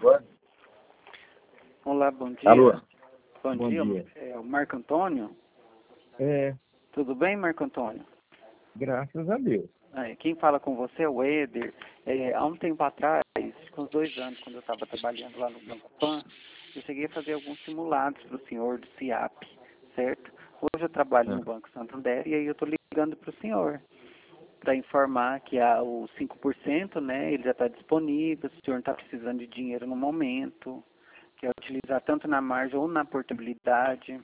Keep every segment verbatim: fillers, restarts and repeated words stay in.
Olá, bom dia. Alô? Bom, Bom dia. dia. É o Marco Antônio? É, Tudo bem, Marco Antônio? graças a Deus. É, quem fala com você é o Éder. É, há um tempo atrás, com uns dois anos, quando eu estava trabalhando lá no Banco Pan, eu cheguei a fazer alguns simulados para o senhor do CIAP, certo? Hoje eu trabalho Ah. no Banco Santander e aí eu estou ligando para o senhor para informar que há o cinco por cento, né, ele já está disponível, se o senhor não está precisando de dinheiro no momento, quer utilizar tanto na margem ou na portabilidade.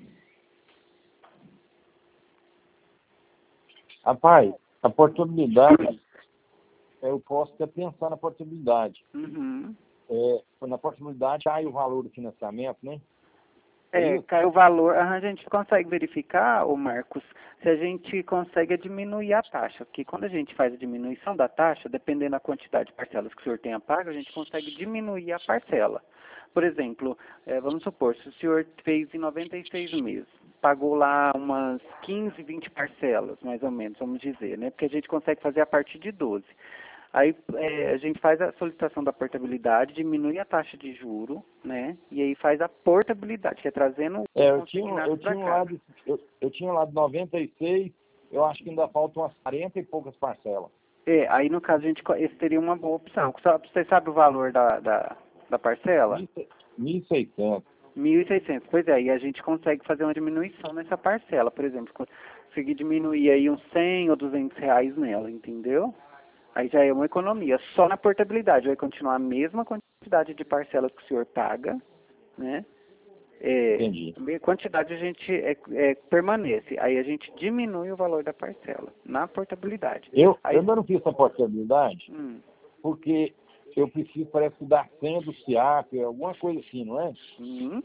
Rapaz, a portabilidade, eu posso até pensar na portabilidade. Uhum. É, na portabilidade cai o valor do financiamento, né? É, Isso. cai o valor. A gente consegue verificar, ô Marcos, se a gente consegue diminuir a taxa. Porque quando a gente faz a diminuição da taxa, dependendo da quantidade de parcelas que o senhor tenha pago, a gente consegue diminuir a parcela. Por exemplo, é, vamos supor, se o senhor fez em noventa e seis meses, pagou lá umas quinze, vinte parcelas, mais ou menos, vamos dizer, né? Porque a gente consegue fazer a partir de doze. Aí é, a gente faz a solicitação da portabilidade, diminui a taxa de juro, né? E aí faz a portabilidade, que é trazendo É, o eu tinha, consignado eu para tinha um cá. lado, eu, eu tinha um lado noventa e seis, eu acho que ainda faltam umas quarenta e poucas parcelas. É, aí no caso a gente, co- esse seria uma boa opção. Só- Você sabe o valor da, da, da parcela? mil e seiscentos. mil e seiscentos. Pois é, e a gente consegue fazer uma diminuição nessa parcela. Por exemplo, conseguir diminuir aí uns cem ou duzentos reais nela, entendeu? Aí já é uma economia. Só na portabilidade vai continuar a mesma quantidade de parcelas que o senhor paga, né? É, Entendi. a quantidade a gente é, é, permanece. Aí a gente diminui o valor da parcela na portabilidade. Eu, Aí, eu ainda não fiz essa portabilidade hum, porque eu preciso, parece que dar senha do SIAP, alguma coisa assim, não é? hum,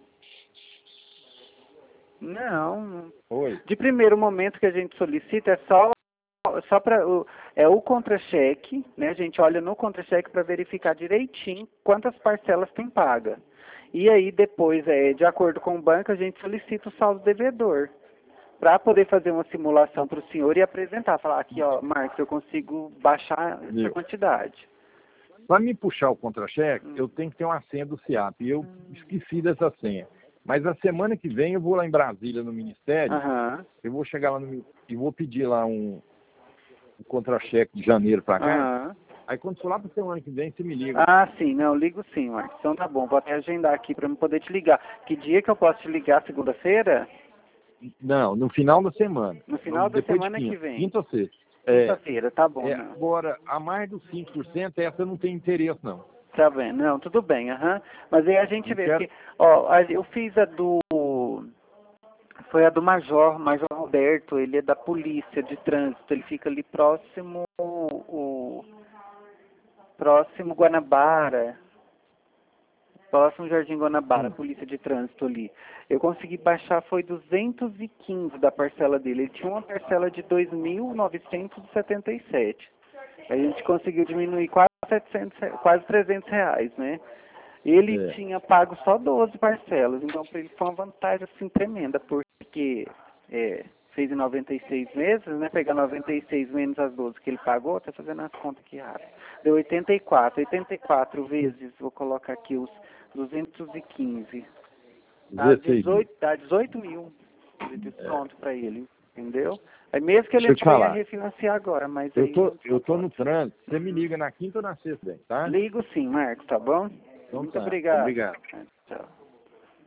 não. Oi. De primeiro momento que a gente solicita é só só para o é o contra-cheque, né? A gente olha no contra-cheque para verificar direitinho quantas parcelas tem paga. E aí depois, é, de acordo com o banco, a gente solicita o saldo devedor para poder fazer uma simulação para o senhor e apresentar, falar aqui, ó, Marcos, eu consigo baixar essa Viu? quantidade. Para me puxar o contra-cheque, Hum. eu tenho que ter uma senha do SIAP. E eu esqueci dessa senha. Mas a semana que vem eu vou lá em Brasília, no Ministério. Aham, Eu vou chegar lá no, e vou pedir lá um, um contra-cheque de janeiro para cá. aham. Aí quando for lá para semana que vem, você me liga. Ah, sim, não, ligo sim, Marcos. Então tá bom, vou até agendar aqui para eu poder te ligar. Que dia que eu posso te ligar? Segunda-feira? Não, no final da semana. No final da Depois de semana que quinta. vem. Quinta ou sexta. É, Quinta-feira, tá bom, é, não. agora, a mais dos cinco por cento, essa eu não tenho interesse, não. Tá bem, não, tudo bem, aham. Mas aí a gente Não vê quero. que, ó, a- eu fiz a do, foi a do Major, Major Roberto, ele é da polícia de trânsito, ele fica ali próximo, o, próximo Guanabara, próximo Jardim Guanabara, Hum. polícia de trânsito ali. Eu consegui baixar, foi duzentos e quinze da parcela dele, ele tinha uma parcela de dois mil novecentos e setenta e sete. A gente conseguiu diminuir quase setecentos, re- quase trezentos reais, né? Ele É. tinha pago só doze parcelas, então para ele foi uma vantagem assim tremenda, porque é, fez em noventa e seis meses, né? Pegar noventa e seis menos as doze que ele pagou, tá fazendo as contas aqui rápido. Deu oitenta e quatro, oitenta e quatro vezes, vou colocar aqui os duzentos e quinze. Dá dezesseis mil. dezoito, dá dezoito mil de desconto para ele, entendeu? Aí mesmo que ele Deixa eu não te venha falar. refinanciar agora, mas Eu aí tô, não eu tô no pode. trânsito. Você me liga na quinta ou na sexta, bem, tá? Ligo sim, Marcos, tá bom? Então Muito tá. obrigado. Obrigado. Tchau.